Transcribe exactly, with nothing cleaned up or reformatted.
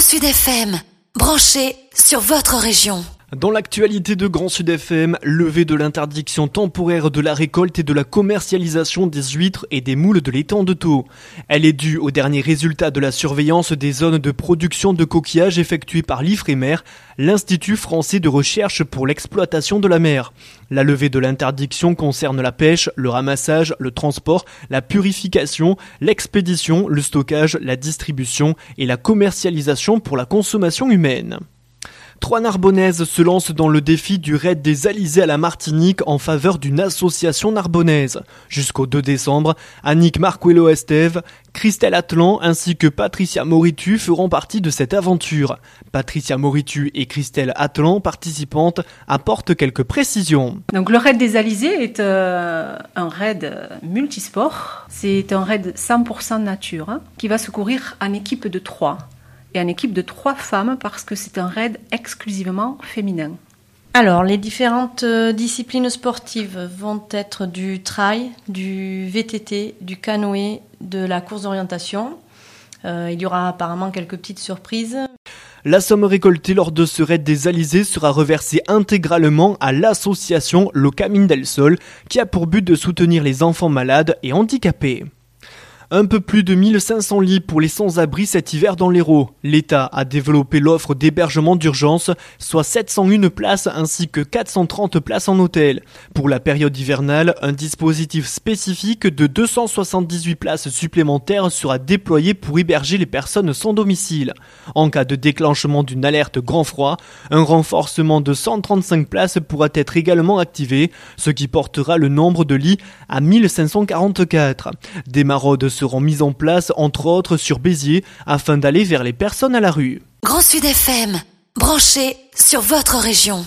Sud F M, branché sur votre région. Dans l'actualité de Grand Sud F M, levée de l'interdiction temporaire de la récolte et de la commercialisation des huîtres et des moules de l'étang de Thau. Elle est due aux derniers résultats de la surveillance des zones de production de coquillages effectuée par l'Ifremer, l'Institut français de recherche pour l'exploitation de la mer. La levée de l'interdiction concerne la pêche, le ramassage, le transport, la purification, l'expédition, le stockage, la distribution et la commercialisation pour la consommation humaine. Trois Narbonnaises se lancent dans le défi du raid des Alizés à la Martinique en faveur d'une association narbonnaise. Jusqu'au deux décembre, Annick Marcuello-Estève, Christelle Atlan ainsi que Patricia Moritu feront partie de cette aventure. Patricia Moritu et Christelle Atlan, participantes, apportent quelques précisions. Donc le raid des Alizés est euh, un raid multisport. C'est un raid cent pour cent nature hein, qui va se courir en équipe de trois. Et en équipe de trois femmes parce que c'est un raid exclusivement féminin. Alors, les différentes euh, disciplines sportives vont être du trail, du V T T, du canoë, de la course d'orientation. Euh, il y aura apparemment quelques petites surprises. La somme récoltée lors de ce raid des Alizés sera reversée intégralement à l'association Le Camino del Sol qui a pour but de soutenir les enfants malades et handicapés. Un peu plus de mille cinq cents lits pour les sans-abri cet hiver dans l'Hérault. L'État a développé l'offre d'hébergement d'urgence, soit sept cent un places ainsi que quatre cent trente places en hôtel. Pour la période hivernale, un dispositif spécifique de deux cent soixante-dix-huit places supplémentaires sera déployé pour héberger les personnes sans domicile. En cas de déclenchement d'une alerte grand froid, un renforcement de cent trente-cinq places pourra être également activé, ce qui portera le nombre de lits à mille cinq cent quarante-quatre. Des maraudes seront mises en place, entre autres sur Béziers, afin d'aller vers les personnes à la rue. Grand Sud F M, branché sur votre région.